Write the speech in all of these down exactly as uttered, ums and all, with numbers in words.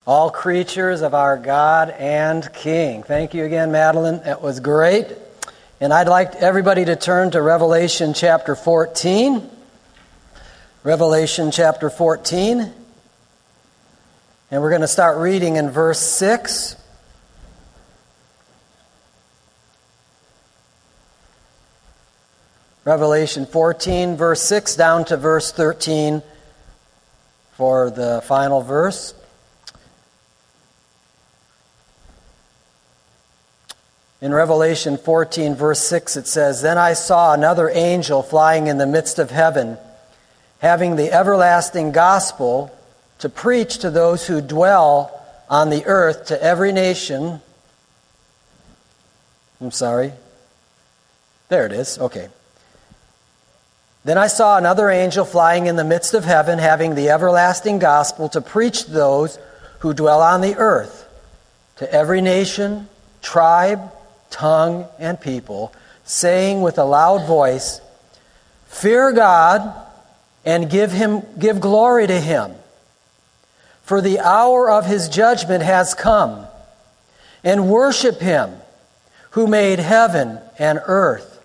all creatures of our God and King. Thank you again, Madeline. That was great. And I'd like everybody to turn to Revelation chapter fourteen. Revelation chapter fourteen. And we're going to start reading in verse six. Revelation fourteen, verse six, down to verse thirteen for the final verse. In Revelation fourteen, verse six, it says, "Then I saw another angel flying in the midst of heaven, having the everlasting gospel to preach to those who dwell on the earth, to every nation." I'm sorry. There it is. Okay. "Then I saw another angel flying in the midst of heaven, having the everlasting gospel to preach to those who dwell on the earth, to every nation, tribe, tongue, and people, saying with a loud voice, 'Fear God and give him give glory to him, for the hour of his judgment has come, and worship him who made heaven and earth,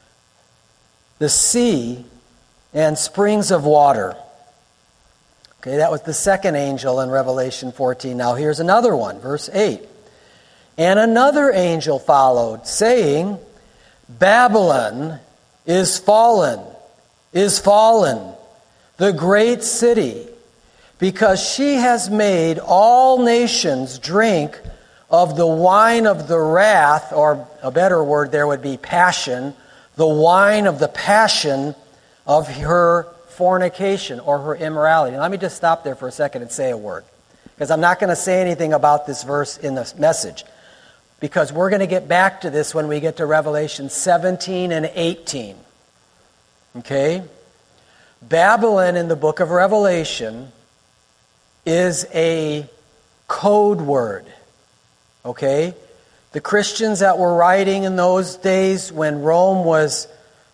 the sea, and springs of water.'" Okay, that was the second angel in Revelation fourteen. Now here's another one, verse eight. "And another angel followed, saying, 'Babylon is fallen, is fallen, the great city, because she has made all nations drink of the wine of the wrath,'" or a better word there would be passion, "the wine of the passion of her fornication," or her immorality. Now, let me just stop there for a second and say a word, because I'm not going to say anything about this verse in the message, because we're going to get back to this when we get to Revelation seventeen and eighteen. Okay? Babylon in the book of Revelation is a code word. Okay? The Christians that were writing in those days when Rome was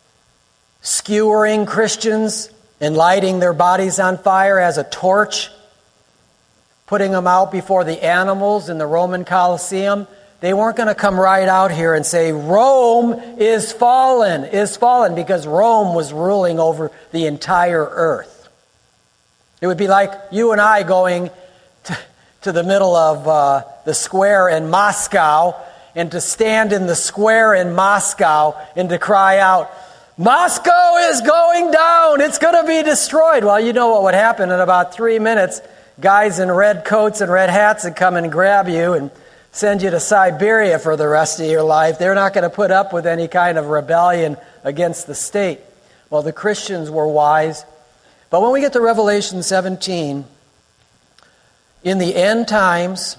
skewering Christians and lighting their bodies on fire as a torch, putting them out before the animals in the Roman Colosseum, they weren't going to come right out here and say, "Rome is fallen, is fallen," because Rome was ruling over the entire earth. It would be like you and I going to, to the middle of uh, the square in Moscow, and to stand in the square in Moscow and to cry out, "Moscow is going down, it's going to be destroyed." Well, you know what would happen in about three minutes. Guys in red coats and red hats would come and grab you and send you to Siberia for the rest of your life. They're not going to put up with any kind of rebellion against the state. Well, the Christians were wise. But when we get to Revelation seventeen, in the end times,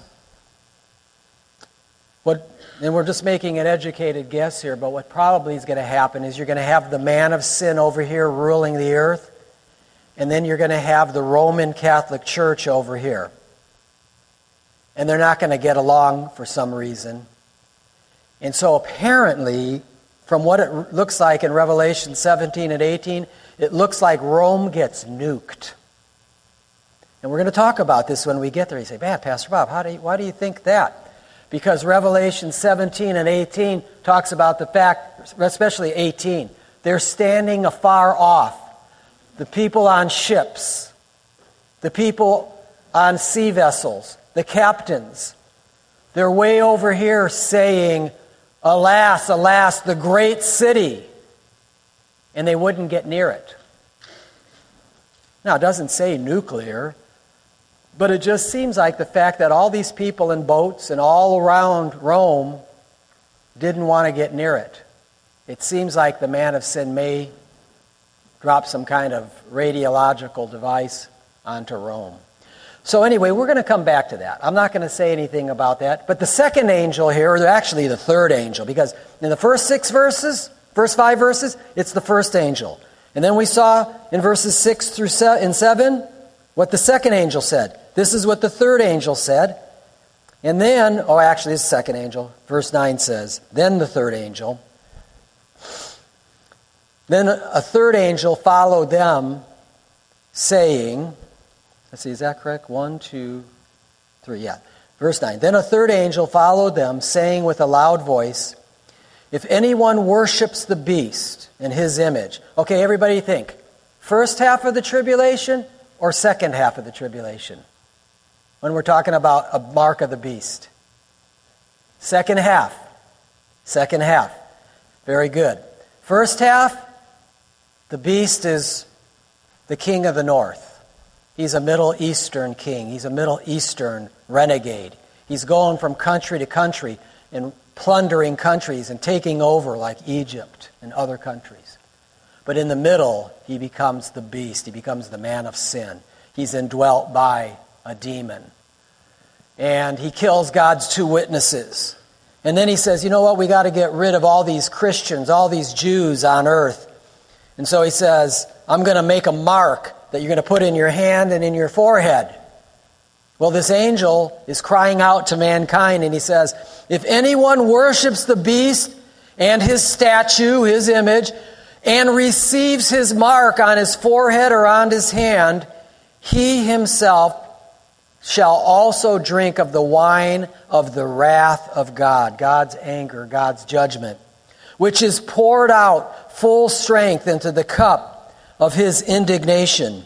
what, and we're just making an educated guess here, but what probably is going to happen is you're going to have the man of sin over here ruling the earth, and then you're going to have the Roman Catholic Church over here. And they're not going to get along for some reason. And so apparently, from what it looks like in Revelation seventeen and eighteen, it looks like Rome gets nuked. And we're going to talk about this when we get there. You say, "Man, Pastor Bob, how do you, why do you think that?" Because Revelation seventeen and eighteen talks about the fact, especially eighteen, they're standing afar off. The people on ships, the people on sea vessels, the captains, they're way over here saying, "Alas, alas, the great city." And they wouldn't get near it. Now, it doesn't say nuclear, but it just seems like the fact that all these people in boats and all around Rome didn't want to get near it. It seems like the man of sin may drop some kind of radiological device onto Rome. So anyway, we're going to come back to that. I'm not going to say anything about that. But the second angel here, or actually the third angel, because in the first six verses, first five verses, it's the first angel. And then we saw in verses six through seven what the second angel said. This is what the third angel said. And then, oh, actually, it's the second angel. Verse nine says, "Then the third angel, then a third angel followed them, saying," let's see, is that correct? One, two, three, yeah. Verse nine. Then a third angel followed them, saying with a loud voice, if anyone worships the beast and his image. Okay, everybody think. First half of the tribulation or second half of the tribulation? When we're talking about a mark of the beast. Second half. Second half. Very good. First half, the beast is the king of the north. He's a Middle Eastern king. He's a Middle Eastern renegade. He's going from country to country and plundering countries and taking over like Egypt and other countries. But in the middle, he becomes the beast. He becomes the man of sin. He's indwelt by a demon. And he kills God's two witnesses. And then he says, you know what, we got to get rid of all these Christians, all these Jews on earth. And so he says, I'm going to make a mark that you're going to put in your hand and in your forehead. Well, this angel is crying out to mankind, and he says, if anyone worships the beast and his statue, his image, and receives his mark on his forehead or on his hand, he himself shall also drink of the wine of the wrath of God, God's anger, God's judgment, which is poured out full strength into the cup of his indignation.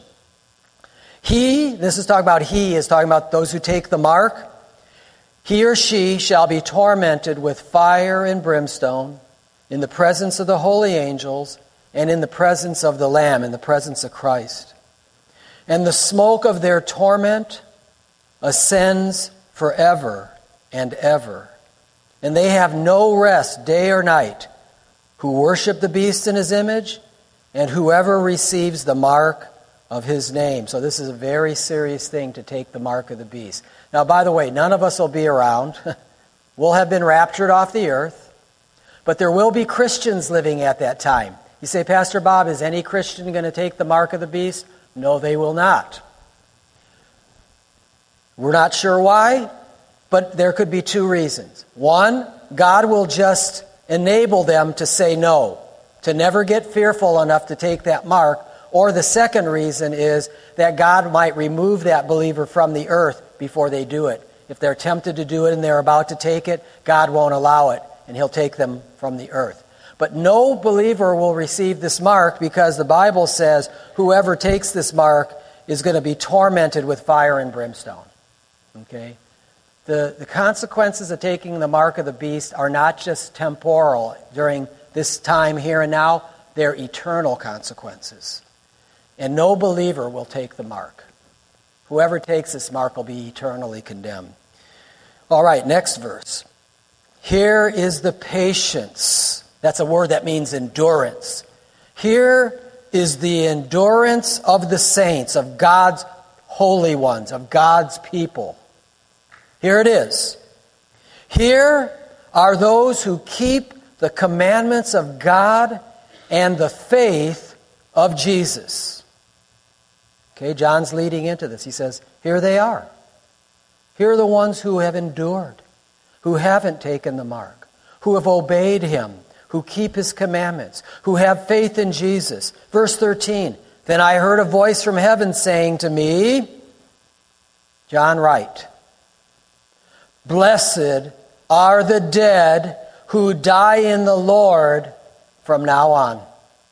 He, this is talking about he, is talking about those who take the mark. He or she shall be tormented with fire and brimstone in the presence of the holy angels and in the presence of the Lamb, in the presence of Christ. And the smoke of their torment ascends forever and ever. And they have no rest day or night who worship the beast in his image and whoever receives the mark of his name. So this is a very serious thing to take the mark of the beast. Now, by the way, none of us will be around. We'll have been raptured off the earth. But there will be Christians living at that time. You say, Pastor Bob, is any Christian going to take the mark of the beast? No, they will not. We're not sure why, but there could be two reasons. One, God will just enable them to say no, to never get fearful enough to take that mark. Or the second reason is that God might remove that believer from the earth before they do it. If they're tempted to do it and they're about to take it, God won't allow it, and he'll take them from the earth. But no believer will receive this mark because the Bible says whoever takes this mark is going to be tormented with fire and brimstone. Okay? The, the consequences of taking the mark of the beast are not just temporal during this time here and now, they're eternal consequences. And no believer will take the mark. Whoever takes this mark will be eternally condemned. All right, next verse. Here is the patience. That's a word that means endurance. Here is the endurance of the saints, of God's holy ones, of God's people. Here it is. Here are those who keep the commandments of God and the faith of Jesus. Okay, John's leading into this. He says, here they are. Here are the ones who have endured, who haven't taken the mark, who have obeyed him, who keep his commandments, who have faith in Jesus. Verse thirteen, then I heard a voice from heaven saying to me, John Wright, blessed are the dead who die in the Lord from now on.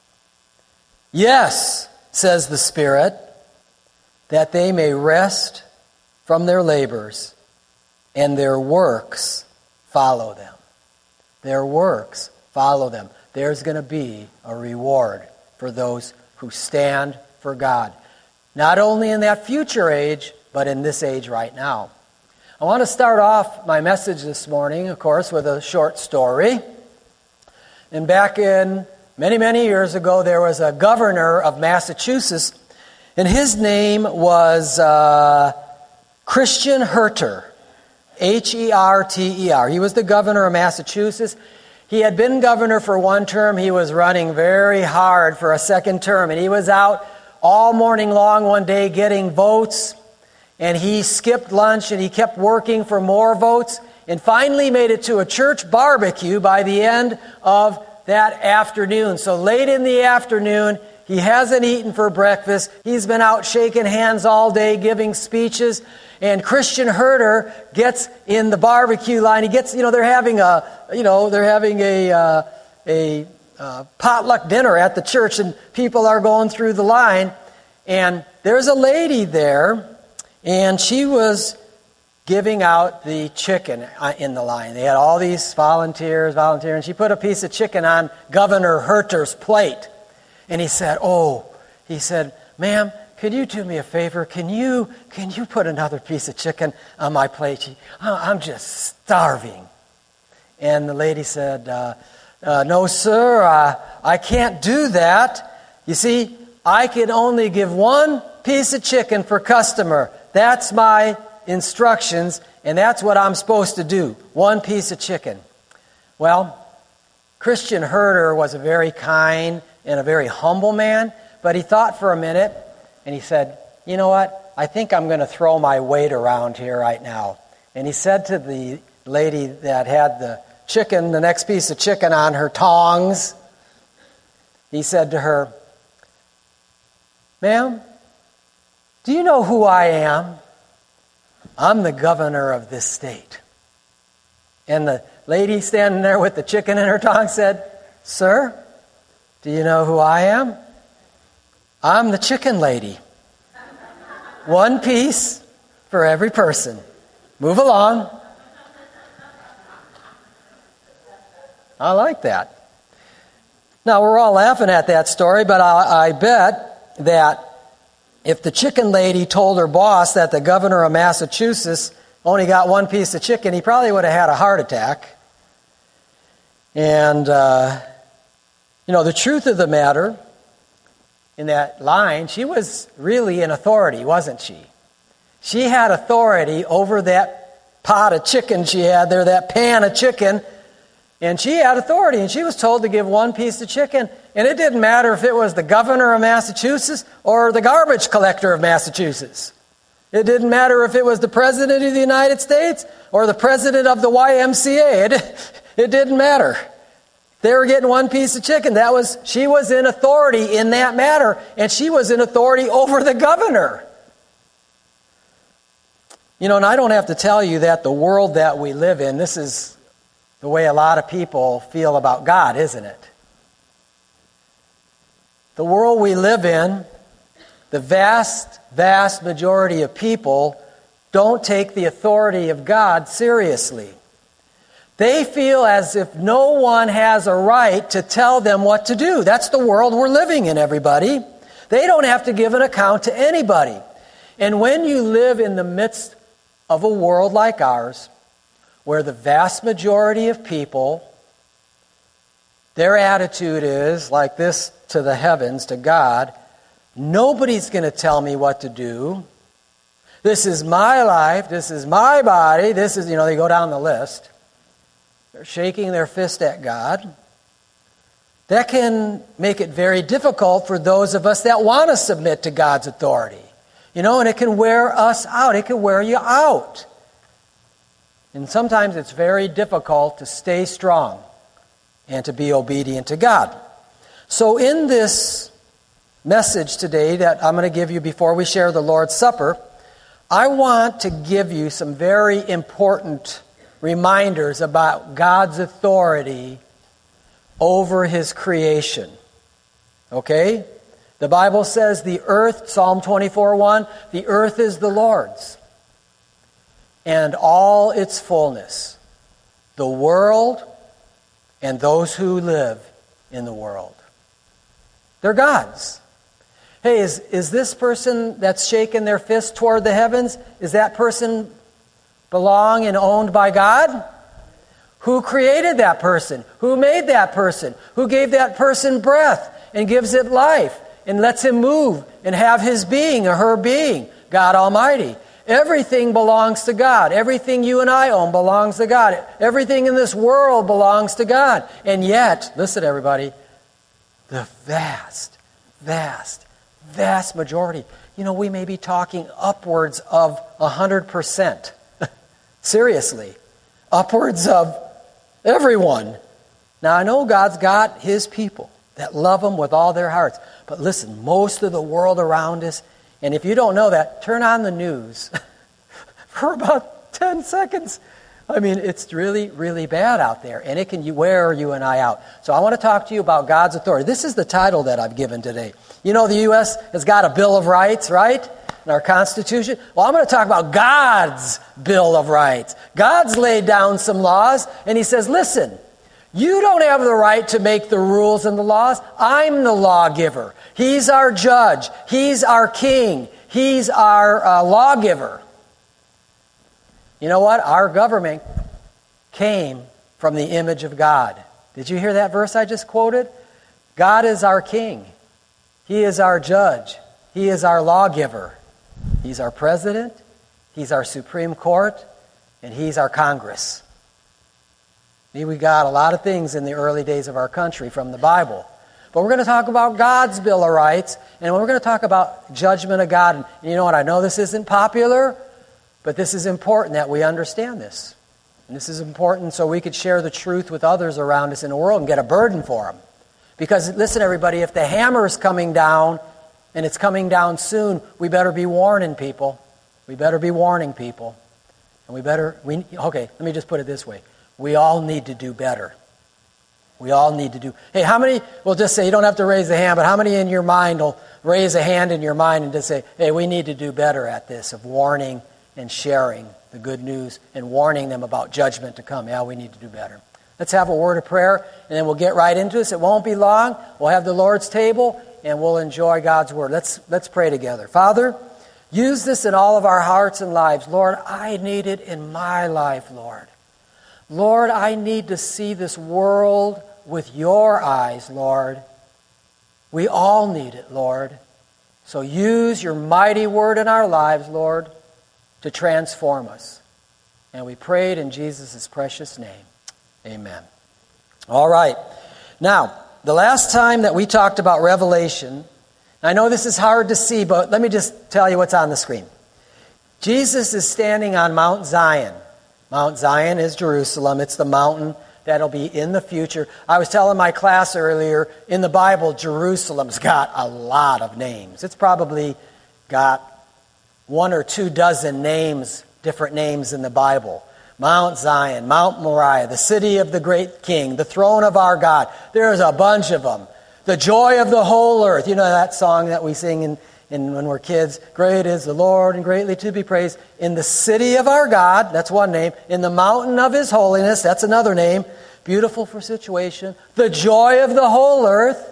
Yes, says the Spirit, that they may rest from their labors and their works follow them. Their works follow them. There's going to be a reward for those who stand for God. Not only in that future age, but in this age right now. I want to start off my message this morning, of course, with a short story. And back in many, many years ago, there was a governor of Massachusetts, and his name was uh, Christian Herter, H E R T E R. He was the governor of Massachusetts. He had been governor for one term. He was running very hard for a second term, and he was out all morning long one day getting votes, and he skipped lunch, and he kept working for more votes, and finally made it to a church barbecue by the end of that afternoon. So late in the afternoon, He hasn't eaten for breakfast. He's been out shaking hands all day, giving speeches. And Christian Herter gets in the barbecue line. He gets, you know, they're having a, you know, they're having a, uh, a uh, potluck dinner at the church, and people are going through the line. And there's a lady there, and she was giving out the chicken in the line. They had all these volunteers, volunteering. She put a piece of chicken on Governor Herter's plate. And he said, oh, he said, ma'am, could you do me a favor? Can you can you put another piece of chicken on my plate? She, I'm just starving. And the lady said, uh, uh, no, sir, uh, I can't do that. You see, I can only give one piece of chicken per customer. That's my instructions, and that's what I'm supposed to do. One piece of chicken. Well, Christian Herter was a very kind and a very humble man, but he thought for a minute, and he said, you know what, I think I'm going to throw my weight around here right now. And he said to the lady that had the chicken, the next piece of chicken on her tongs, he said to her, ma'am, do you know who I am? I'm the governor of this state. And the lady standing there with the chicken in her tongue said, sir, do you know who I am? I'm the chicken lady. One piece for every person. Move along. I like that. Now, we're all laughing at that story, but I, I bet that if the chicken lady told her boss that the governor of Massachusetts only got one piece of chicken, he probably would have had a heart attack. And, uh, you know, the truth of the matter, in that line, she was really in authority, wasn't she? She had authority over that pot of chicken she had there, that pan of chicken, and she had authority, and she was told to give one piece of chicken, and it didn't matter if it was the governor of Massachusetts or the garbage collector of Massachusetts. It didn't matter if it was the president of the United States or the president of the Y M C A. It, it didn't matter. They were getting one piece of chicken. That was, she was in authority in that matter, and she was in authority over the governor. You know, and I don't have to tell you that the world that we live in, this is the way a lot of people feel about God, isn't it? The world we live in, the vast, vast majority of people don't take the authority of God seriously. They feel as if no one has a right to tell them what to do. That's the world we're living in, everybody. They don't have to give an account to anybody. And when you live in the midst of a world like ours, where the vast majority of people, their attitude is like this to the heavens, to God, nobody's going to tell me what to do. This is my life. This is my body. This is, you know, they go down the list. They're shaking their fist at God. That can make it very difficult for those of us that want to submit to God's authority. You know, and it can wear us out. It can wear you out. And sometimes it's very difficult to stay strong and to be obedient to God. So in this message today that I'm going to give you before we share the Lord's Supper, I want to give you some very important reminders about God's authority over His creation. Okay? The Bible says the earth, Psalm twenty-four one, the earth is the Lord's, and all its fullness, the world and those who live in the world. They're God's. Hey, is, is this person that's shaking their fist toward the heavens, is that person belong and owned by God? Who created that person? Who made that person? Who gave that person breath and gives it life and lets him move and have his being or her being? God Almighty. Everything belongs to God. Everything you and I own belongs to God. Everything in this world belongs to God. And yet, listen everybody, the vast, vast, vast majority, you know, we may be talking upwards of one hundred percent. Seriously. Upwards of everyone. Now, I know God's got His people. that love Him with all their hearts. But listen, most of the world around us, and if you don't know that, turn on the news for about ten seconds. I mean, it's really, really bad out there, and it can wear you and I out. So I want to talk to you about God's authority. This is the title that I've given today. You know, the U S has got a Bill of Rights, right? In our Constitution. Well, I'm going to talk about God's Bill of Rights. God's laid down some laws, and He says, listen, you don't have the right to make the rules and the laws. I'm the lawgiver. He's our judge. He's our king. He's our uh, lawgiver. You know what? Our government came from the image of God. Did you hear that verse I just quoted? God is our king. He is our judge. He is our lawgiver. He's our president. He's our Supreme Court. And He's our Congress. We got a lot of things in the early days of our country from the Bible. But we're going to talk about God's Bill of Rights. And we're going to talk about judgment of God. And you know what? I know this isn't popular. But this is important that we understand this. And this is important so we could share the truth with others around us in the world and get a burden for them. Because, listen, everybody, if the hammer is coming down, and it's coming down soon, we better be warning people. We better be warning people. And we better, we okay, let me just put it this way. We all need to do better. We all need to do, hey, how many, we'll just say, you don't have to raise a hand, but how many in your mind will raise a hand in your mind and just say, hey, we need to do better at this, of warning and sharing the good news and warning them about judgment to come. Yeah, we need to do better. Let's have a word of prayer, and then we'll get right into this. It won't be long. We'll have the Lord's table, and we'll enjoy God's word. Let's, let's pray together. Father, use this in all of our hearts and lives. Lord, I need it in my life, Lord. Lord, I need to see this world with your eyes, Lord. We all need it, Lord. So use your mighty word in our lives, Lord, to transform us. And we pray it in Jesus' precious name. Amen. All right. Now, the last time that we talked about Revelation, I know this is hard to see, but let me just tell you what's on the screen. Jesus is standing on Mount Zion. Mount Zion is Jerusalem. It's the mountain that'll be in the future. I was telling my class earlier, in the Bible, Jerusalem's got a lot of names. It's probably got one or two dozen names, different names in the Bible. Mount Zion, Mount Moriah, the city of the great king, the throne of our God. There's a bunch of them. The joy of the whole earth. You know that song that we sing in, in when we're kids? Great is the Lord and greatly to be praised. In the city of our God, that's one name. In the mountain of His holiness, that's another name. Beautiful for situation. The joy of the whole earth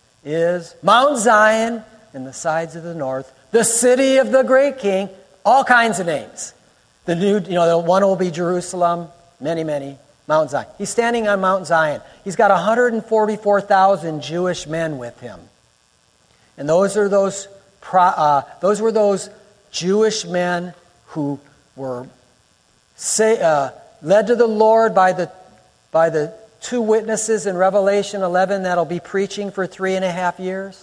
is Mount Zion in the sides of the north. The city of the great king, all kinds of names. The new, you know, the one will be Jerusalem, many, many, Mount Zion. He's standing on Mount Zion. He's got one hundred forty-four thousand Jewish men with him. And those are those, uh, those were those Jewish men who were say, uh, led to the Lord by the, by the two witnesses in Revelation eleven that'll be preaching for three and a half years.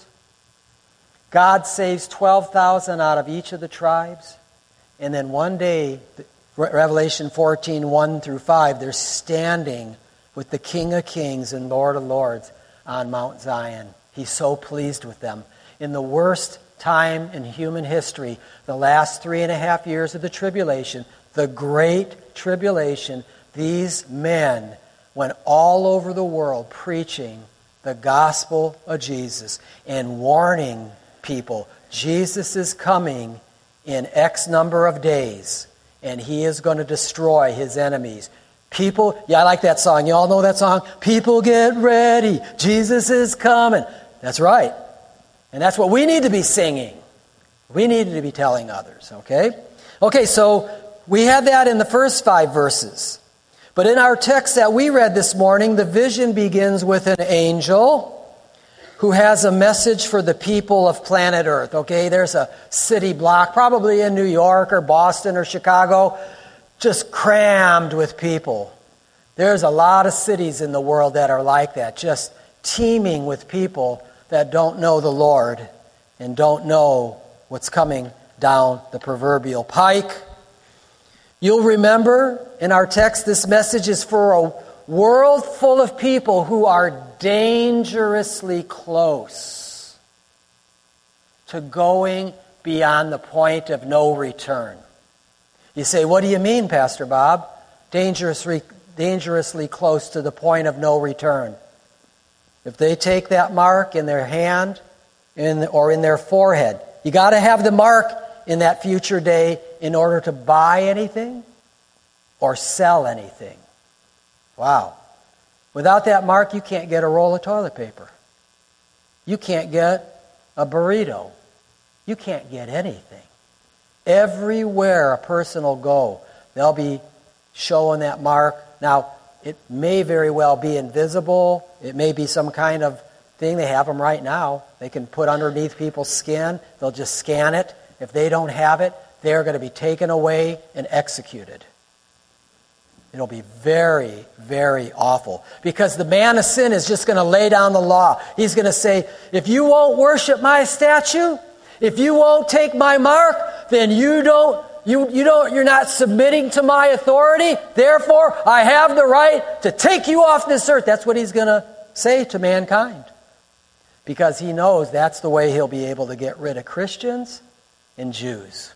God saves twelve thousand out of each of the tribes. And then one day, Revelation fourteen, one through five, they're standing with the King of Kings and Lord of Lords on Mount Zion. He's so pleased with them. In the worst time in human history, the last three and a half years of the tribulation, the great tribulation, these men went all over the world preaching the gospel of Jesus and warning people, Jesus is coming in X number of days, and He is going to destroy His enemies. People, yeah, I like that song. You all know that song? People get ready. Jesus is coming. That's right. And that's what we need to be singing. We need to be telling others, okay? Okay, so we had that in the first five verses. But in our text that we read this morning, the vision begins with an angel who has a message for the people of planet Earth. Okay, there's a city block, probably in New York or Boston or Chicago, just crammed with people. There's a lot of cities in the world that are like that, just teeming with people that don't know the Lord and don't know what's coming down the proverbial pike. You'll remember in our text, this message is for a world full of people who are dangerously close to going beyond the point of no return. You say, what do you mean, Pastor Bob? Dangerously, dangerously close to the point of no return. If they take that mark in their hand in, or in their forehead, you got to have the mark in that future day in order to buy anything or sell anything. Wow. Without that mark, you can't get a roll of toilet paper. You can't get a burrito. You can't get anything. Everywhere a person will go, they'll be showing that mark. Now, it may very well be invisible. It may be some kind of thing. They have them right now. They can put underneath people's skin. They'll just scan it. If they don't have it, they're going to be taken away and executed. It'll be very, very awful. Because the man of sin is just going to lay down the law. He's going to say, if you won't worship my statue, if you won't take my mark, then you don't, you, you don't, you're not submitting to my authority. Therefore, I have the right to take you off this earth. That's what he's going to say to mankind. Because he knows that's the way he'll be able to get rid of Christians and Jews.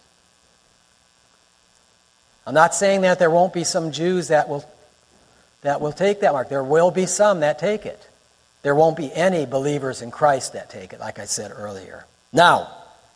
I'm not saying that there won't be some Jews that will that will take that mark. There will be some that take it. There won't be any believers in Christ that take it, like I said earlier. Now,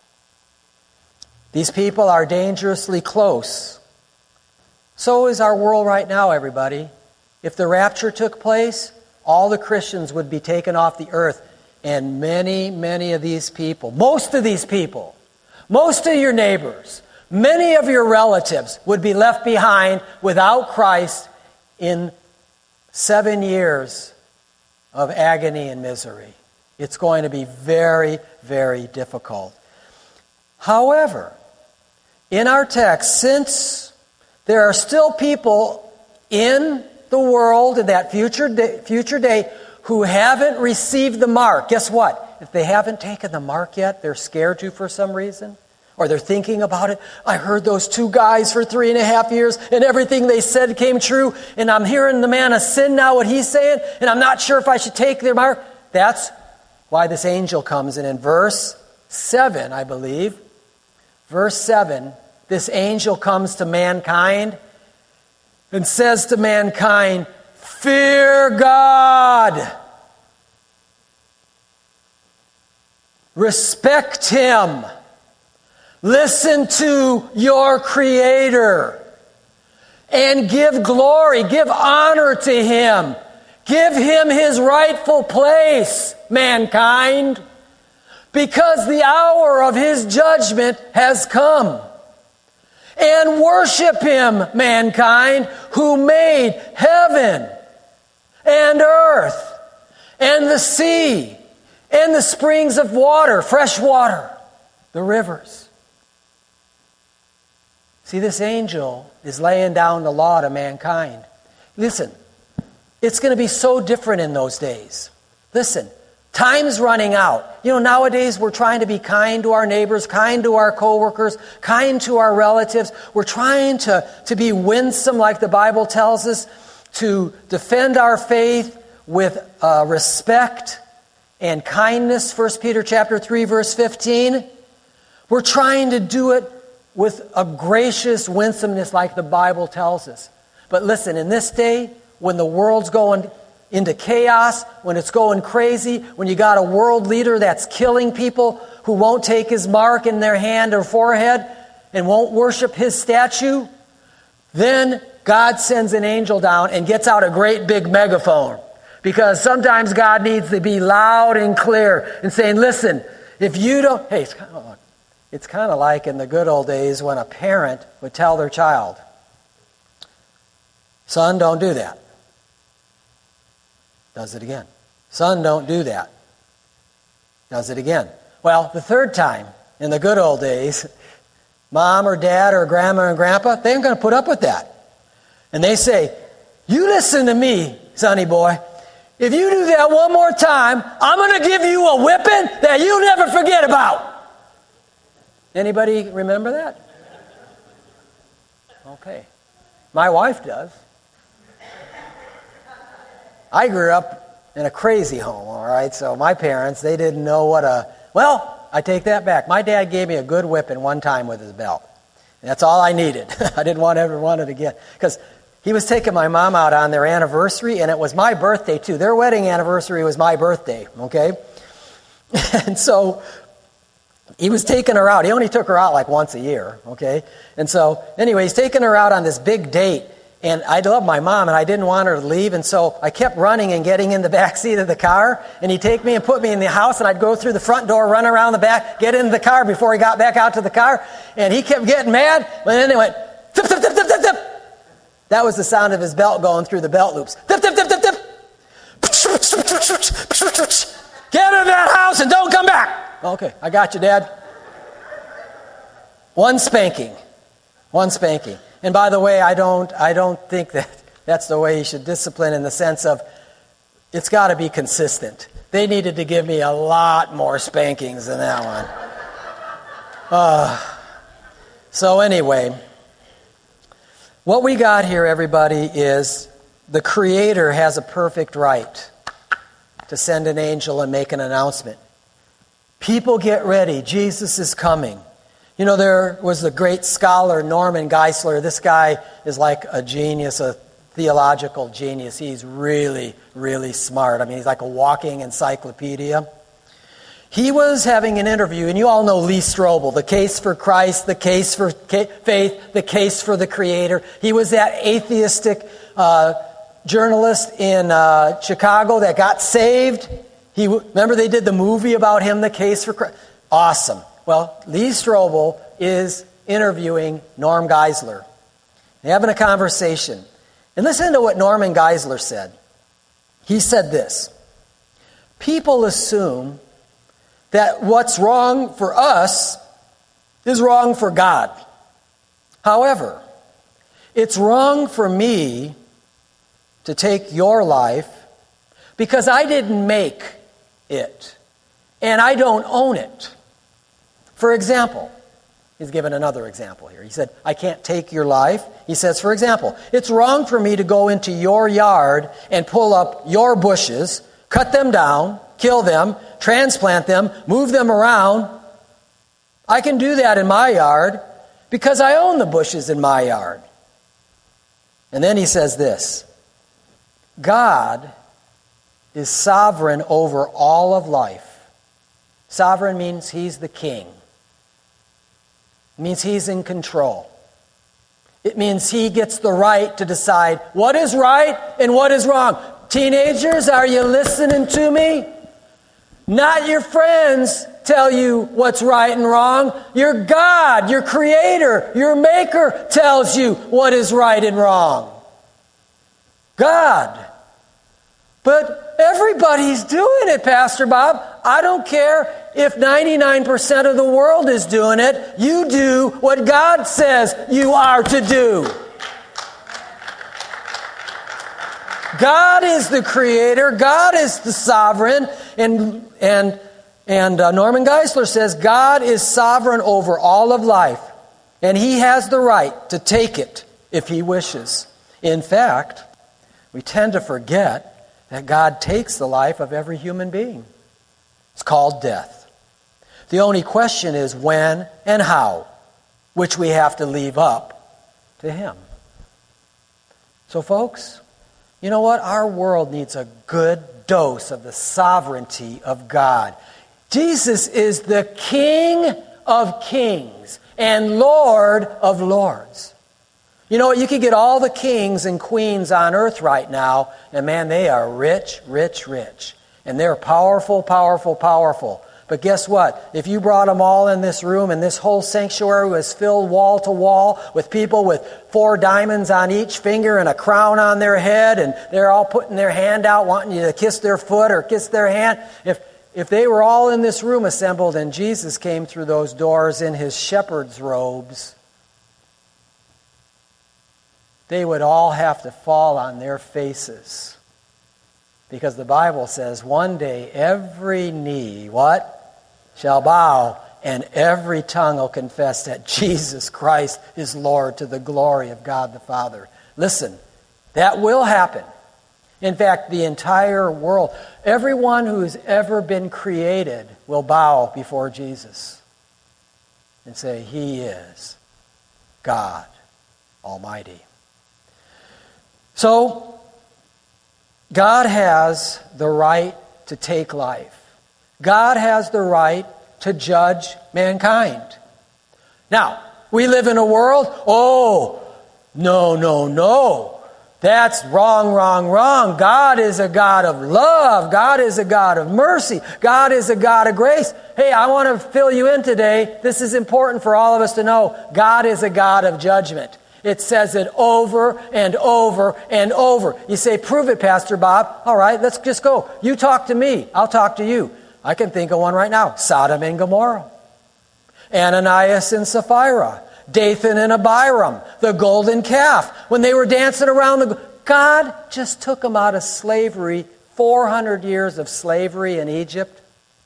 these people are dangerously close. So is our world right now, everybody. If the rapture took place, all the Christians would be taken off the earth. And many, many of these people, most of these people, most of your neighbors, many of your relatives would be left behind without Christ in seven years of agony and misery. It's going to be very, very difficult. However, in our text, since there are still people in the world in that future day, future day who haven't received the mark, guess what? If they haven't taken the mark yet, they're scared to for some reason, or they're thinking about it. I heard those two guys for three and a half years, and everything they said came true, and I'm hearing the man of sin now, what he's saying, and I'm not sure if I should take their mark. That's why this angel comes in. In verse seven, I believe, verse seven, this angel comes to mankind and says to mankind, fear God. Respect Him. Listen to your Creator. And give glory, give honor to Him. Give Him His rightful place, mankind. Because the hour of His judgment has come. And worship Him, mankind, who made heaven and earth and the sea and the springs of water, fresh water, the rivers. See, this angel is laying down the law to mankind. Listen, it's going to be so different in those days. Listen, time's running out. You know, nowadays we're trying to be kind to our neighbors, kind to our coworkers, kind to our relatives. We're trying to, to be winsome, like the Bible tells us, to defend our faith with uh, respect and kindness. First Peter chapter three, verse fifteen. We're trying to do it with a gracious winsomeness like the Bible tells us. But listen, in this day, when the world's going into chaos, when it's going crazy, when you got a world leader that's killing people who won't take his mark in their hand or forehead and won't worship his statue, then God sends an angel down and gets out a great big megaphone. Because sometimes God needs to be loud and clear and saying, listen, if you don't... Hey, it's kind of, it's kind of like in the good old days when a parent would tell their child, son, don't do that. Does it again. Son, don't do that. Does it again. Well, the third time, in the good old days, mom or dad or grandma and grandpa, they ain't going to put up with that. And they say, you listen to me, sonny boy. If you do that one more time, I'm going to give you a whipping that you'll never forget about. Anybody remember that? Okay. My wife does. I grew up in a crazy home, all right? So my parents, they didn't know what a, well, I take that back. My dad gave me a good whipping one time with his belt. And that's all I needed. I didn't want ever want it again. Because he was taking my mom out on their anniversary, and it was my birthday too. Their wedding anniversary was my birthday, okay? And so he was taking her out. He only took her out like once a year, okay? And so anyway, he's taking her out on this big date. And I love my mom, and I didn't want her to leave, and so I kept running and getting in the back seat of the car, and he'd take me and put me in the house, and I'd go through the front door, run around the back, get into the car before he got back out to the car, and he kept getting mad, but then they went, zip, zip, zip, zip, zip, zip. That was the sound of his belt going through the belt loops. Zip, zip, zip, zip, zip. Get in that house and don't come back. Okay, I got you, Dad. One spanking. One spanking. And by the way, I don't I don't think that that's the way you should discipline, in the sense of it's got to be consistent. They needed to give me a lot more spankings than that one. Uh, so anyway, what we got here, everybody, is the Creator has a perfect right to send an angel and make an announcement. People, get ready. Jesus is coming. You know, there was the great scholar Norman Geisler. This guy is like a genius, a theological genius. He's really, really smart. I mean, he's like a walking encyclopedia. He was having an interview, and you all know Lee Strobel, the case for Christ, the case for faith, the case for the Creator. He was that atheistic uh, journalist in uh, Chicago that got saved. He remember they did the movie about him, The Case for Christ. Awesome. Well, Lee Strobel is interviewing Norm Geisler. They're having a conversation. And listen to what Norman Geisler said. He said this: people assume that what's wrong for us is wrong for God. However, it's wrong for me to take your life because I didn't make it, and I don't own it. For example, he's given another example here. He said, I can't take your life. He says, for example, it's wrong for me to go into your yard and pull up your bushes, cut them down, kill them, transplant them, move them around. I can do that in my yard because I own the bushes in my yard. And then he says this: God is sovereign over all of life. Sovereign means he's the king. It means he's in control. It means he gets the right to decide what is right and what is wrong. Teenagers, are you listening to me? Not your friends tell you what's right and wrong. Your God, your Creator, your Maker tells you what is right and wrong. God. But everybody's doing it, Pastor Bob. I don't care if ninety-nine percent of the world is doing it. You do what God says you are to do. God is the Creator. God is the sovereign. And, and, and uh, Norman Geisler says God is sovereign over all of life. And he has the right to take it if he wishes. In fact, we tend to forget that God takes the life of every human being. It's called death. The only question is when and how, which we have to leave up to him. So folks, you know what? Our world needs a good dose of the sovereignty of God. Jesus is the King of kings and Lord of lords. You know what? You could get all the kings and queens on earth right now, and man, they are rich, rich, rich. And they're powerful, powerful, powerful. But guess what? If you brought them all in this room, and this whole sanctuary was filled wall to wall with people with four diamonds on each finger and a crown on their head, and they're all putting their hand out wanting you to kiss their foot or kiss their hand. If, if they were all in this room assembled and Jesus came through those doors in his shepherd's robes, they would all have to fall on their faces. Because the Bible says one day every knee, what? Shall bow, and every tongue will confess that Jesus Christ is Lord to the glory of God the Father. Listen, that will happen. In fact, the entire world, everyone who's ever been created will bow before Jesus and say, He is God Almighty. So, God has the right to take life. God has the right to judge mankind. Now, we live in a world, oh, no, no, no. That's wrong, wrong, wrong. God is a God of love. God is a God of mercy. God is a God of grace. Hey, I want to fill you in today. This is important for all of us to know. God is a God of judgment. It says it over and over and over. You say, prove it, Pastor Bob. All right, let's just go. You talk to me. I'll talk to you. I can think of one right now. Sodom and Gomorrah. Ananias and Sapphira. Dathan and Abiram, the golden calf. When they were dancing around, the God just took them out of slavery, four hundred years of slavery in Egypt.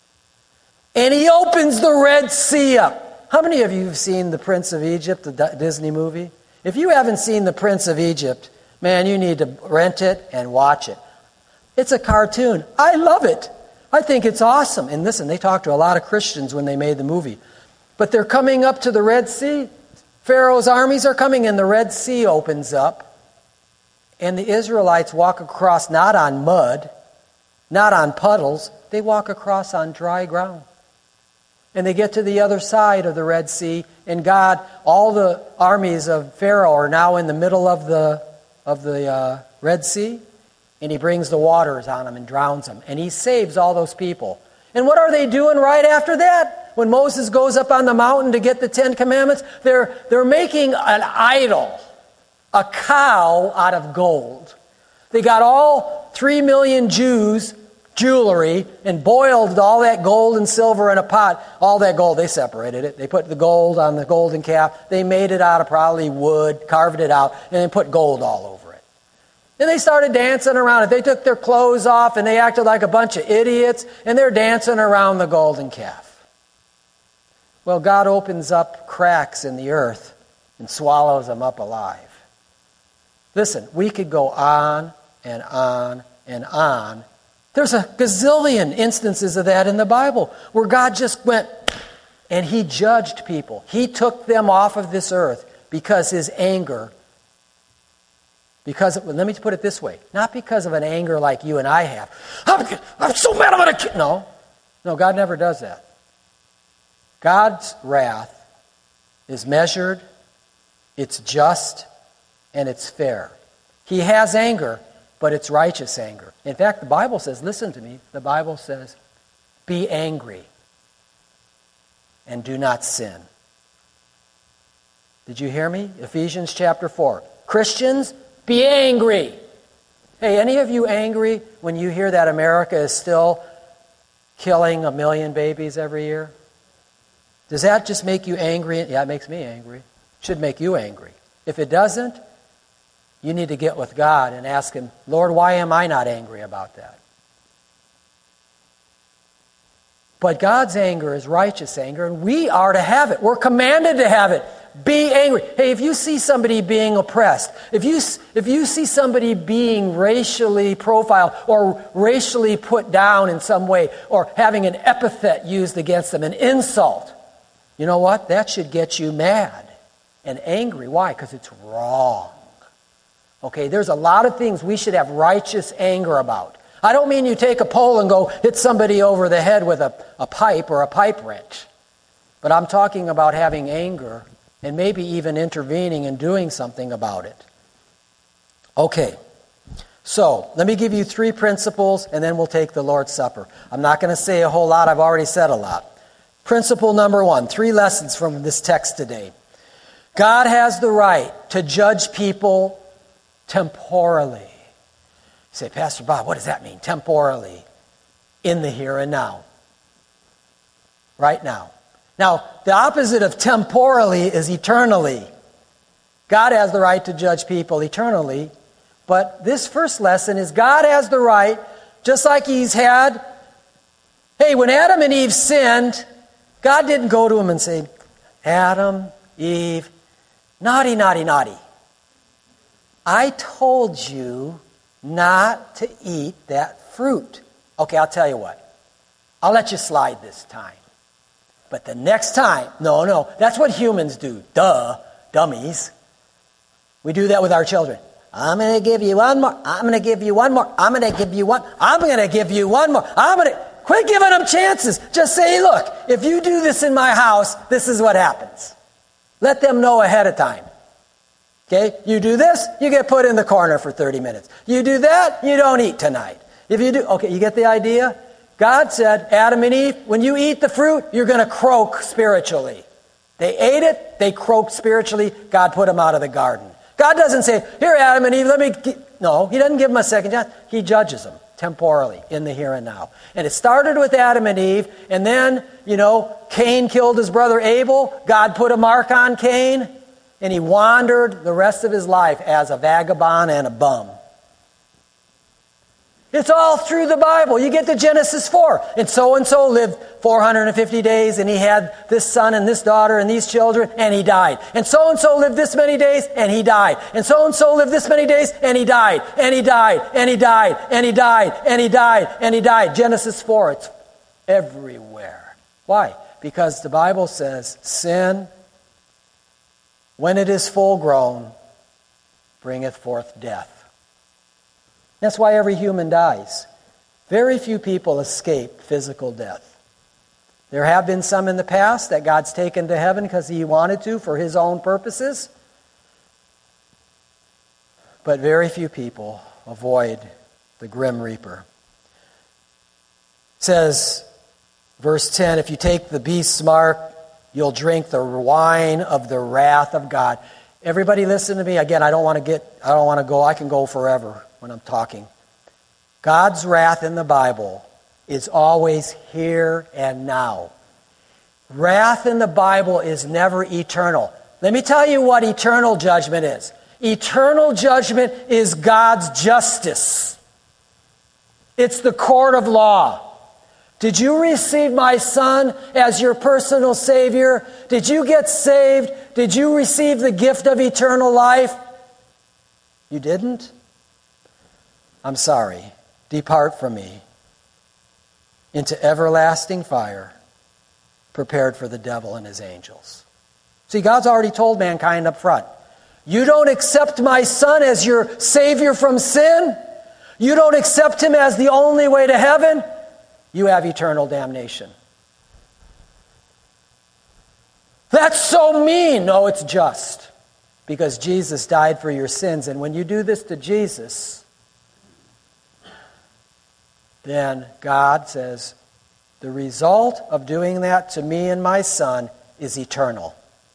And He opens the Red Sea up. How many of you have seen The Prince of Egypt, the Disney movie? If you haven't seen The Prince of Egypt, man, you need to rent it and watch it. It's a cartoon. I love it. I think it's awesome. And listen, they talked to a lot of Christians when they made the movie. But they're coming up to the Red Sea. Pharaoh's armies are coming and the Red Sea opens up. And the Israelites walk across not on mud, not on puddles. They walk across on dry ground. And they get to the other side of the Red Sea. And God, all the armies of Pharaoh are now in the middle of the, of the uh, Red Sea. And He brings the waters on them and drowns them. And He saves all those people. And what are they doing right after that? When Moses goes up on the mountain to get the Ten Commandments, they're, they're making an idol, a cow out of gold. They got all three million Jews' jewelry and boiled all that gold and silver in a pot. All that gold, they separated it. They put the gold on the golden calf. They made it out of probably wood, carved it out, and then put gold all over it. And they started dancing around it. They took their clothes off and they acted like a bunch of idiots, and they're dancing around the golden calf. Well, God opens up cracks in the earth and swallows them up alive. Listen, we could go on and on and on. There's a gazillion instances of that in the Bible where God just went and He judged people. He took them off of this earth because His anger, because, of, let me put it this way, not because of an anger like you and I have. I'm, I'm so mad I'm going to kill. No, no, God never does that. God's wrath is measured, it's just, and it's fair. He has anger, but it's righteous anger. In fact, the Bible says, listen to me, the Bible says, be angry and do not sin. Did you hear me? Ephesians chapter four. Christians, be angry. Hey, any of you angry when you hear that America is still killing a million babies every year? Does that just make you angry? Yeah, it makes me angry. It should make you angry. If it doesn't, you need to get with God and ask Him, Lord, why am I not angry about that? But God's anger is righteous anger, and we are to have it. We're commanded to have it. Be angry. Hey, if you see somebody being oppressed, if you, if you see somebody being racially profiled or racially put down in some way or having an epithet used against them, an insult, you know what? That should get you mad and angry. Why? Because it's wrong. Okay, there's a lot of things we should have righteous anger about. I don't mean you take a pole and go hit somebody over the head with a, a pipe or a pipe wrench. But I'm talking about having anger and maybe even intervening and doing something about it. Okay, so let me give you three principles and then we'll take the Lord's Supper. I'm not going to say a whole lot. I've already said a lot. Principle number one, three lessons from this text today. God has the right to judge people temporally. You say, Pastor Bob, what does that mean? Temporally. In the here and now. Right now. Now, the opposite of temporally is eternally. God has the right to judge people eternally. But this first lesson is God has the right, just like He's had. Hey, when Adam and Eve sinned, God didn't go to them and say, Adam, Eve, naughty, naughty, naughty. I told you not to eat that fruit. Okay, I'll tell you what. I'll let you slide this time. But the next time, no, no, that's what humans do. Duh, dummies. We do that with our children. I'm going to give you one more. I'm going to give you one more. I'm going to give you one. I'm going to give you one more. I'm going to quit giving them chances. Just say, look, if you do this in my house, this is what happens. Let them know ahead of time. Okay? You do this, you get put in the corner for thirty minutes. You do that, you don't eat tonight. If you do, okay, you get the idea? God said, Adam and Eve, when you eat the fruit, you're going to croak spiritually. They ate it, they croaked spiritually. God put them out of the garden. God doesn't say, here, Adam and Eve, let me... G-. No, he doesn't give them a second chance. He judges them temporally in the here and now. And it started with Adam and Eve, and then, you know, Cain killed his brother Abel. God put a mark on Cain, and he wandered the rest of his life as a vagabond and a bum. It's all through the Bible. You get to Genesis four. And so-and-so lived four hundred fifty days, and he had this son and this daughter and these children, and he died. And so-and-so lived this many days, and he died. And so-and-so lived this many days, and he died. And he died. And he died. And he died. And he died. And he died. Genesis four. It's everywhere. Why? Because the Bible says, sin, when it is full grown, bringeth forth death. That's why every human dies. Very few people escape physical death. There have been some in the past that God's taken to heaven because he wanted to for his own purposes. But very few people avoid the grim reaper. It says, verse ten, if you take the beast's mark, you'll drink the wine of the wrath of God. Everybody listen to me. Again, I don't want to get, I don't want to go, I can go forever when I'm talking. God's wrath in the Bible is always here and now. Wrath in the Bible is never eternal. Let me tell you what eternal judgment is. Eternal judgment is God's justice. It's the court of law. Did you receive my son as your personal Savior? Did you get saved? Did you receive the gift of eternal life? You didn't? I'm sorry. Depart from me into everlasting fire, prepared for the devil and his angels. See, God's already told mankind up front, you don't accept my son as your Savior from sin? You don't accept him as the only way to heaven? You have eternal damnation. That's so mean. No, it's just. Because Jesus died for your sins. And when you do this to Jesus, then God says, the result of doing that to me and my son is eternal.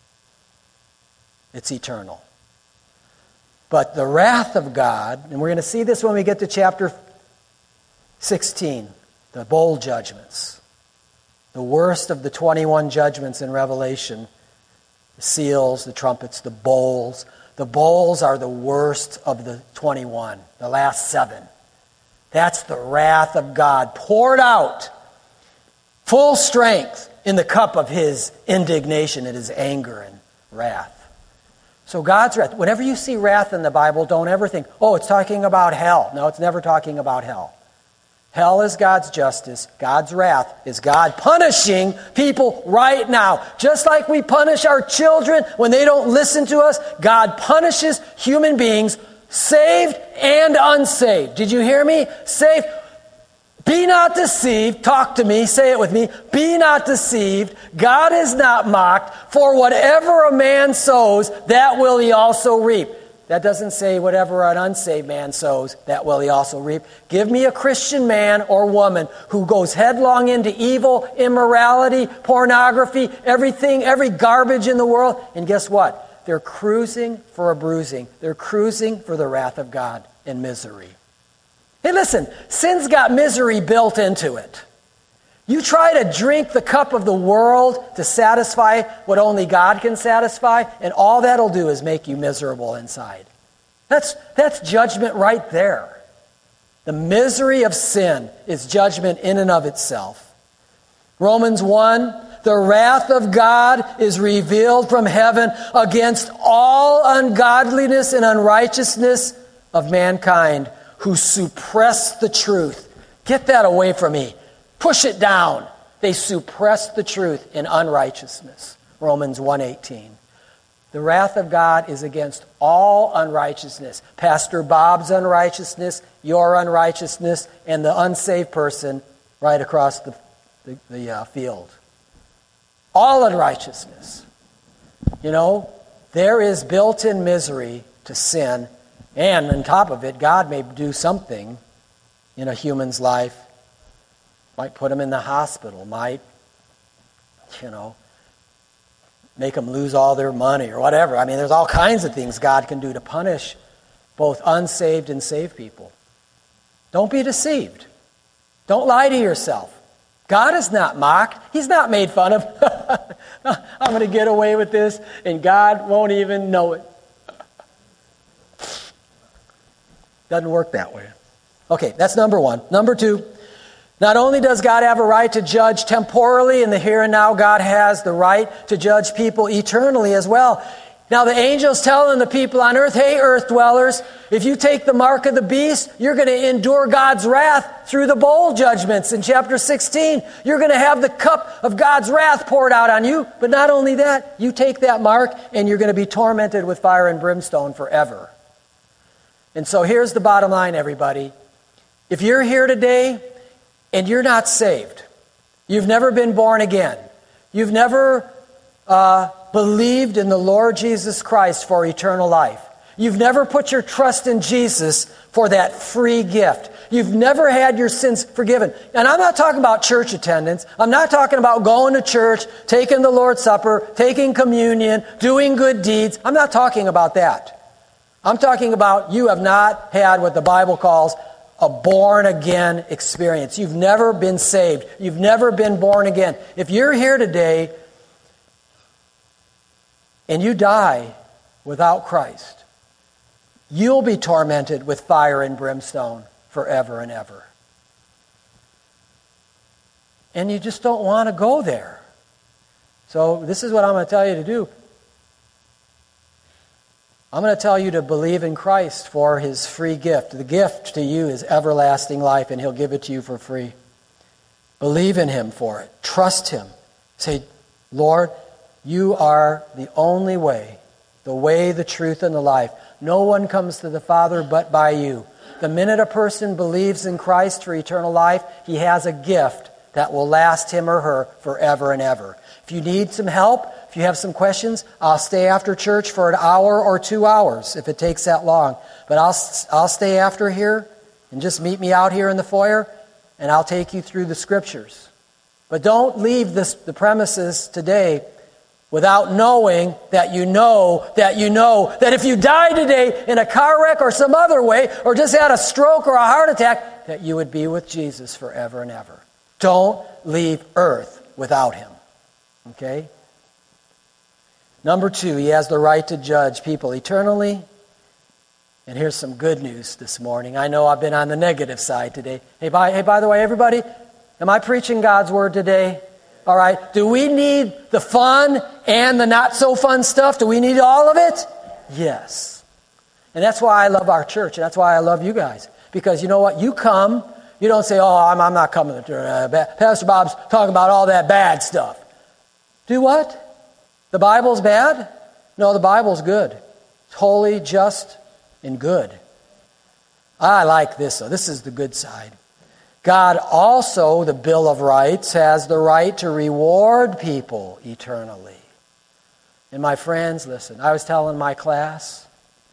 It's eternal. But the wrath of God, and we're going to see this when we get to chapter sixteen, the bowl judgments, the worst of the twenty-one judgments in Revelation, the seals, the trumpets, the bowls. The bowls are the worst of the twenty-one, the last seven. That's the wrath of God poured out, full strength, in the cup of his indignation and his anger and wrath. So God's wrath, whenever you see wrath in the Bible, don't ever think, oh, it's talking about hell. No, it's never talking about hell. Hell is God's justice. God's wrath is God punishing people right now. Just like we punish our children when they don't listen to us, God punishes human beings, saved and unsaved. Did you hear me? Saved. Be not deceived. Talk to me. Say it with me. Be not deceived. God is not mocked. For whatever a man sows, that will he also reap. That doesn't say whatever an unsaved man sows, that will he also reap. Give me a Christian man or woman who goes headlong into evil, immorality, pornography, everything, every garbage in the world. And guess what? They're cruising for a bruising. They're cruising for the wrath of God and misery. Hey, listen, sin's got misery built into it. You try to drink the cup of the world to satisfy what only God can satisfy, and all that'll do is make you miserable inside. That's, that's judgment right there. The misery of sin is judgment in and of itself. Romans one, the wrath of God is revealed from heaven against all ungodliness and unrighteousness of mankind, who suppress the truth. Get that away from me. Push it down. They suppress the truth in unrighteousness. Romans one eighteen. The wrath of God is against all unrighteousness. Pastor Bob's unrighteousness, your unrighteousness, and the unsaved person right across the, the, the uh, field. All unrighteousness. You know, there is built-in misery to sin, and on top of it, God may do something in a human's life. Might put them in the hospital, might, you know, make them lose all their money or whatever. I mean, there's all kinds of things God can do to punish both unsaved and saved people. Don't be deceived. Don't lie to yourself. God is not mocked. He's not made fun of. I'm going to get away with this, and God won't even know it. Doesn't work that way. Okay, that's number one. Number two, not only does God have a right to judge temporally in the here and now, God has the right to judge people eternally as well. Now the angel's telling the people on earth, hey, earth dwellers, if you take the mark of the beast, you're going to endure God's wrath through the bowl judgments in chapter sixteen. You're going to have the cup of God's wrath poured out on you. But not only that, you take that mark and you're going to be tormented with fire and brimstone forever. And so here's the bottom line, everybody. If you're here today and you're not saved, you've never been born again, you've never uh, believed in the Lord Jesus Christ for eternal life, you've never put your trust in Jesus for that free gift, you've never had your sins forgiven. And I'm not talking about church attendance. I'm not talking about going to church, taking the Lord's Supper, taking communion, doing good deeds. I'm not talking about that. I'm talking about you have not had what the Bible calls a born-again experience. You've never been saved. You've never been born again. If you're here today and you die without Christ, you'll be tormented with fire and brimstone forever and ever. And you just don't want to go there. So this is what I'm going to tell you to do. I'm going to tell you to believe in Christ for His free gift. The gift to you is everlasting life, and He'll give it to you for free. Believe in Him for it. Trust Him. Say, Lord, you are the only way, the way, the truth, and the life. No one comes to the Father but by you. The minute a person believes in Christ for eternal life, he has a gift that will last him or her forever and ever. If you need some help, if you have some questions, I'll stay after church for an hour or two hours if it takes that long. But I'll I'll stay after here and just meet me out here in the foyer and I'll take you through the scriptures. But don't leave this, the premises today without knowing that you know that you know that if you died today in a car wreck or some other way or just had a stroke or a heart attack, that you would be with Jesus forever and ever. Don't leave earth without Him. Okay? Number two, He has the right to judge people eternally. And here's some good news this morning. I know I've been on the negative side today. Hey, by, hey, by the way, everybody, am I preaching God's Word today? All right. Do we need the fun and the not so fun stuff? Do we need all of it? Yes. And that's why I love our church. And that's why I love you guys. Because you know what? You come, you don't say, oh, I'm, I'm not coming to uh, Pastor Bob's talking about all that bad stuff. Do what? The Bible's bad? No, the Bible's good. It's holy, just, and good. I like this, though. This is the good side. God also, the Bill of Rights, has the right to reward people eternally. And my friends, listen, I was telling my class,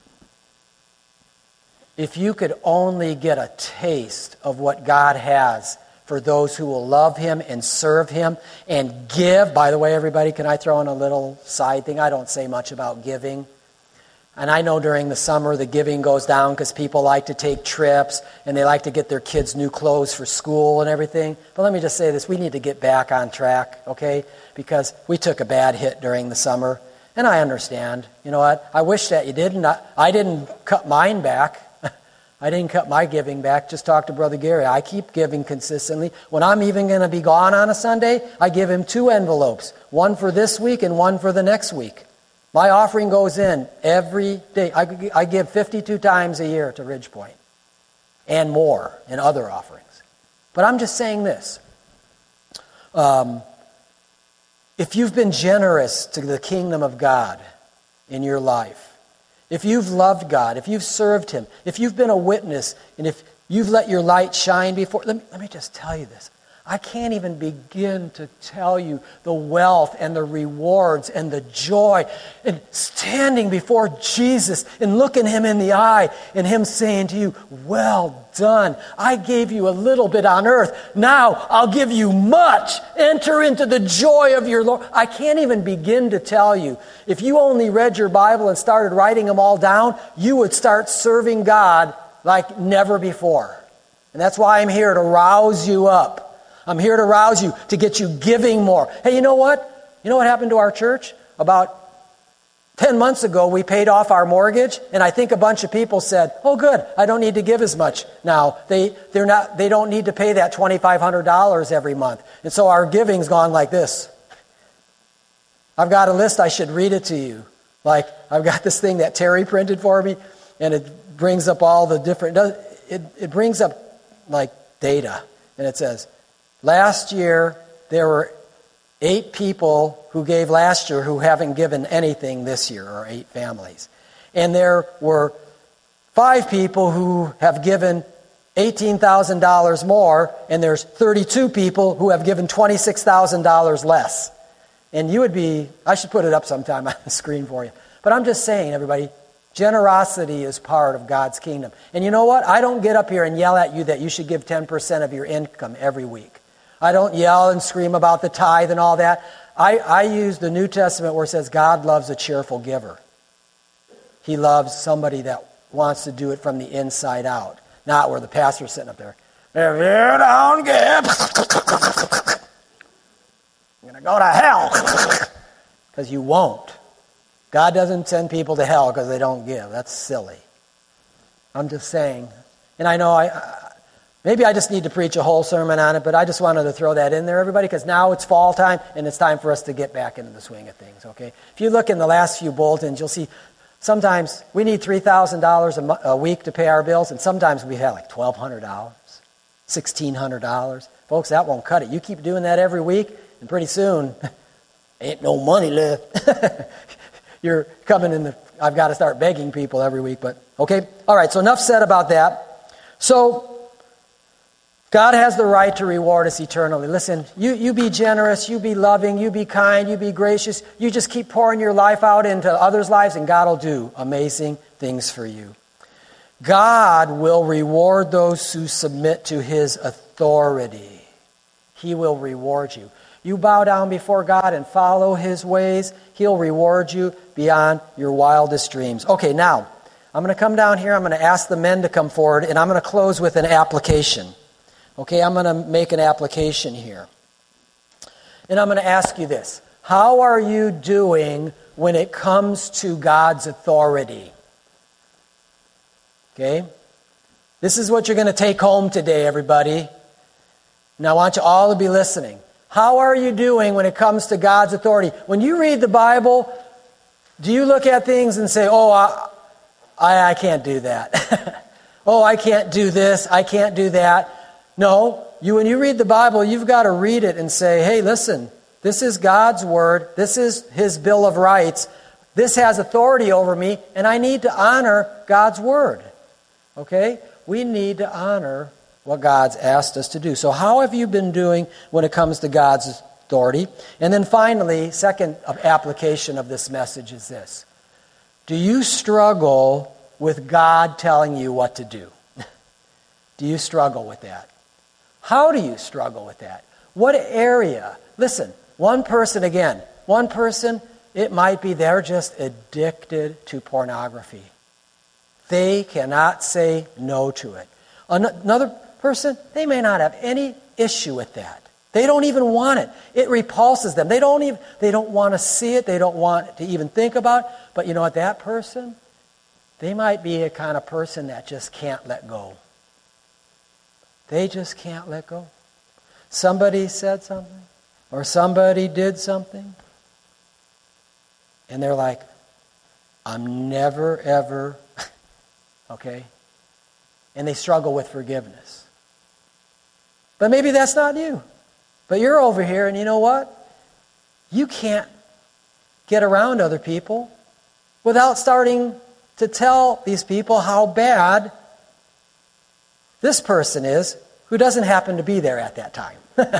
if you could only get a taste of what God has for those who will love Him and serve Him and give. By the way, everybody, can I throw in a little side thing? I don't say much about giving. And I know during the summer the giving goes down because people like to take trips and they like to get their kids new clothes for school and everything. But let me just say this, we need to get back on track, okay? Because we took a bad hit during the summer. And I understand. You know what? I wish that you didn't. I, I didn't cut mine back. I didn't cut my giving back. Just talk to Brother Gary. I keep giving consistently. When I'm even going to be gone on a Sunday, I give him two envelopes. One for this week and one for the next week. My offering goes in every day. I, I give fifty-two times a year to Ridge Point. and more, and other offerings. But I'm just saying this. Um, if you've been generous to the kingdom of God in your life, if you've loved God, if you've served Him, if you've been a witness, and if you've let your light shine before... Let me, let me just tell you this. I can't even begin to tell you the wealth and the rewards and the joy and standing before Jesus and looking Him in the eye and Him saying to you, well done. I gave you a little bit on earth. Now I'll give you much. Enter into the joy of your Lord. I can't even begin to tell you. If you only read your Bible and started writing them all down, you would start serving God like never before. And that's why I'm here to rouse you up. I'm here to rouse you, to get you giving more. Hey, you know what? You know what happened to our church? About ten months ago, we paid off our mortgage, and I think a bunch of people said, oh, good, I don't need to give as much now. They, they're not, they don't need to pay that twenty-five hundred dollars every month. And so our giving's gone like this. I've got a list, I should read it to you. Like, I've got this thing that Terry printed for me, and it brings up all the different, it, it brings up, like, data. And it says, last year, there were eight people who gave last year who haven't given anything this year, or eight families. And there were five people who have given eighteen thousand dollars more, and there's thirty-two people who have given twenty-six thousand dollars less. And you would be, I should put it up sometime on the screen for you. But I'm just saying, everybody, generosity is part of God's kingdom. And you know what? I don't get up here and yell at you that you should give ten percent of your income every week. I don't yell and scream about the tithe and all that. I, I use the New Testament where it says God loves a cheerful giver. He loves somebody that wants to do it from the inside out, not where the pastor's sitting up there. If you don't give, you're going to go to hell. Because you won't. God doesn't send people to hell because they don't give. That's silly. I'm just saying. And I know I... I Maybe I just need to preach a whole sermon on it, but I just wanted to throw that in there, everybody, because now it's fall time, and it's time for us to get back into the swing of things, okay? If you look in the last few bulletins, you'll see sometimes we need three thousand dollars a, mo- a week to pay our bills, and sometimes we have like twelve hundred dollars, sixteen hundred dollars. Folks, that won't cut it. You keep doing that every week, and pretty soon, ain't no money left. You're coming in the, I've got to start begging people every week, but okay. All right, so enough said about that. So, God has the right to reward us eternally. Listen, you, you be generous, you be loving, you be kind, you be gracious. You just keep pouring your life out into others' lives, and God will do amazing things for you. God will reward those who submit to His authority. He will reward you. You bow down before God and follow His ways, He'll reward you beyond your wildest dreams. Okay, now, I'm going to come down here, I'm going to ask the men to come forward, and I'm going to close with an application. Okay, I'm going to make an application here. And I'm going to ask you this. How are you doing when it comes to God's authority? Okay? This is what you're going to take home today, everybody. Now I want you all to be listening. How are you doing when it comes to God's authority? When you read the Bible, do you look at things and say, oh, I, I, I can't do that. Oh, I can't do this. I can't do that. No, you when you read the Bible, you've got to read it and say, hey, listen, this is God's word. This is His Bill of Rights. This has authority over me, and I need to honor God's word. Okay? We need to honor what God's asked us to do. So how have you been doing when it comes to God's authority? And then finally, second application of this message is this. Do you struggle with God telling you what to do? Do you struggle with that? How do you struggle with that? What area? Listen, one person again, one person, it might be they're just addicted to pornography. They cannot say no to it. Another person, they may not have any issue with that. They don't even want it. It repulses them. They don't even they don't want to see it. They don't want to even think about it. But you know what, that person, they might be a kind of person that just can't let go. They just can't let go. Somebody said something, or somebody did something, and they're like, I'm never, ever, okay? and they struggle with forgiveness. But maybe that's not you. But you're over here, and you know what? You can't get around other people without starting to tell these people how bad this person is who doesn't happen to be there at that time.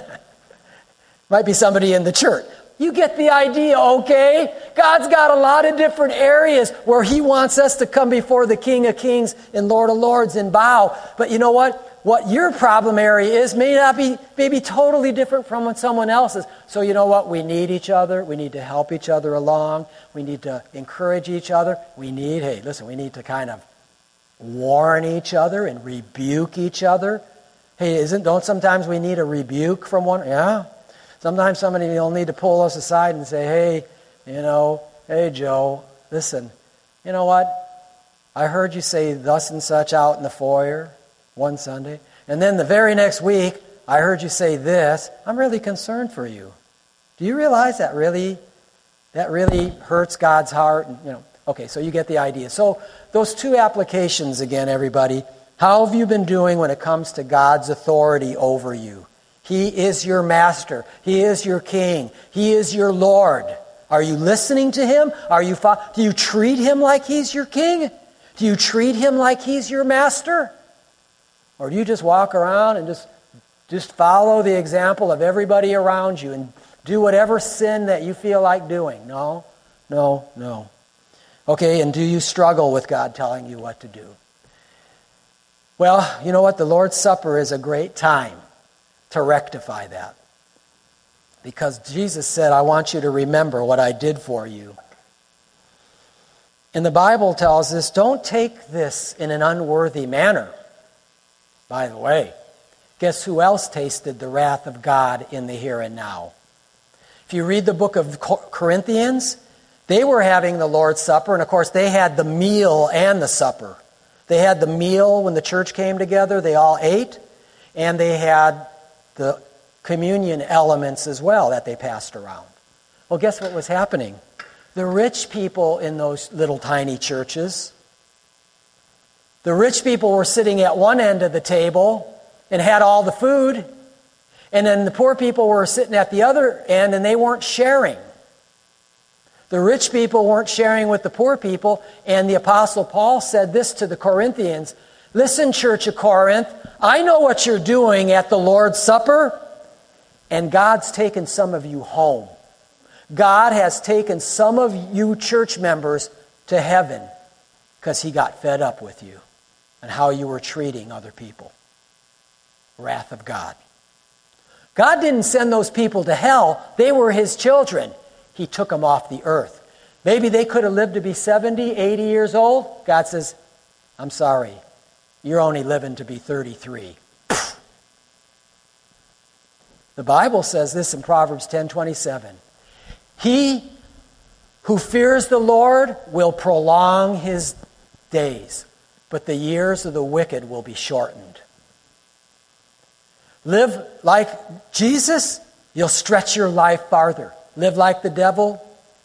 Might be somebody in the church. You get the idea, okay? God's got a lot of different areas where He wants us to come before the King of Kings and Lord of Lords and bow. But you know what? What your problem area is may not be, may be totally different from what someone else's. So you know what? We need each other. We need to help each other along. We need to encourage each other. We need, hey, listen, we need to kind of warn each other and rebuke each other. Hey, isn't, don't sometimes we need a rebuke from one? Yeah. Sometimes somebody will need to pull us aside and say, hey, you know, hey, Joe, listen, you know what? I heard you say thus and such out in the foyer one Sunday. And then the very next week, I heard you say this. I'm really concerned for you. Do you realize that really, that really hurts God's heart? And, you know, okay, so you get the idea. So those two applications again, everybody. How have you been doing when it comes to God's authority over you? He is your master. He is your king. He is your Lord. Are you listening to Him? Are you fo- do you treat Him like He's your king? Do you treat Him like He's your master? Or do you just walk around and just, just follow the example of everybody around you and do whatever sin that you feel like doing? No, no, no. Okay, and do you struggle with God telling you what to do? Well, you know what? The Lord's Supper is a great time to rectify that. Because Jesus said, I want you to remember what I did for you. And the Bible tells us, don't take this in an unworthy manner. By the way, guess who else tasted the wrath of God in the here and now? If you read the book of Corinthians, they were having the Lord's Supper, and of course they had the meal and the supper. They had the meal when the church came together, they all ate, and they had the communion elements as well that they passed around. Well, guess what was happening? The rich people in those little tiny churches, the rich people were sitting at one end of the table and had all the food, and then the poor people were sitting at the other end and they weren't sharing. The rich people weren't sharing with the poor people, and the Apostle Paul said this to the Corinthians, listen, Church of Corinth, I know what you're doing at the Lord's Supper, and God's taken some of you home. God has taken some of you church members to heaven because He got fed up with you and how you were treating other people. Wrath of God. God didn't send those people to hell. They were His children. He took them off the earth. Maybe they could have lived to be seventy, eighty years old. God says, I'm sorry. You're only living to be thirty-three. The Bible says this in Proverbs ten twenty-seven. He who fears the Lord will prolong his days, but the years of the wicked will be shortened. Live like Jesus, you'll stretch your life farther. Live like the devil,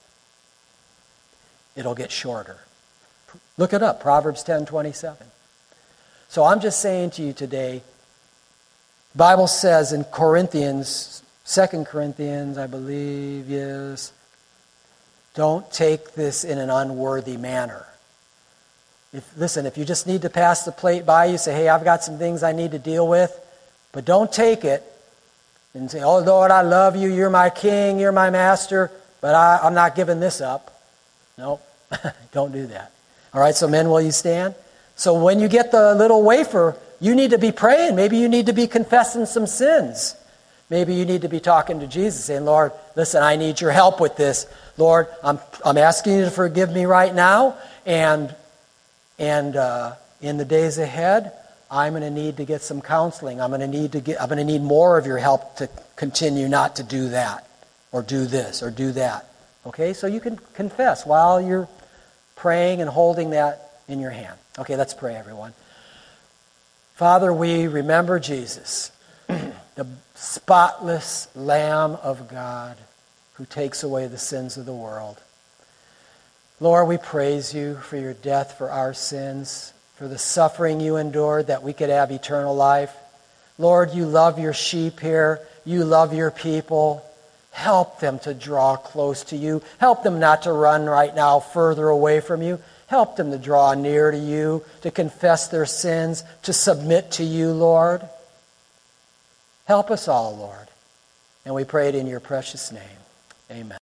it'll get shorter. Look it up, Proverbs ten twenty-seven. So I'm just saying to you today, the Bible says in Corinthians, Second Corinthians, I believe, yes, don't take this in an unworthy manner. If, listen, if you just need to pass the plate by, you say, hey, I've got some things I need to deal with, but don't take it and say, oh, Lord, I love you, you're my king, you're my master, but I, I'm not giving this up. No, don't do that. All right, so men, will you stand? So when you get the little wafer, you need to be praying. Maybe you need to be confessing some sins. Maybe you need to be talking to Jesus, saying, Lord, listen, I need your help with this. Lord, I'm I'm asking you to forgive me right now, and and uh, in the days ahead, I'm going to need to get some counseling. I'm going to need to get. I'm going to need more of your help to continue not to do that, or do this, or do that. Okay, so you can confess while you're praying and holding that in your hand. Okay, let's pray, everyone. Father, we remember Jesus, the spotless Lamb of God who takes away the sins of the world. Lord, we praise you for your death for our sins. for the suffering you endured that we could have eternal life. Lord, you love your sheep here. You love your people. Help them to draw close to you. Help them not to run right now further away from you. Help them to draw near to you, to confess their sins, to submit to you, Lord. Help us all, Lord. And we pray it in your precious name. Amen.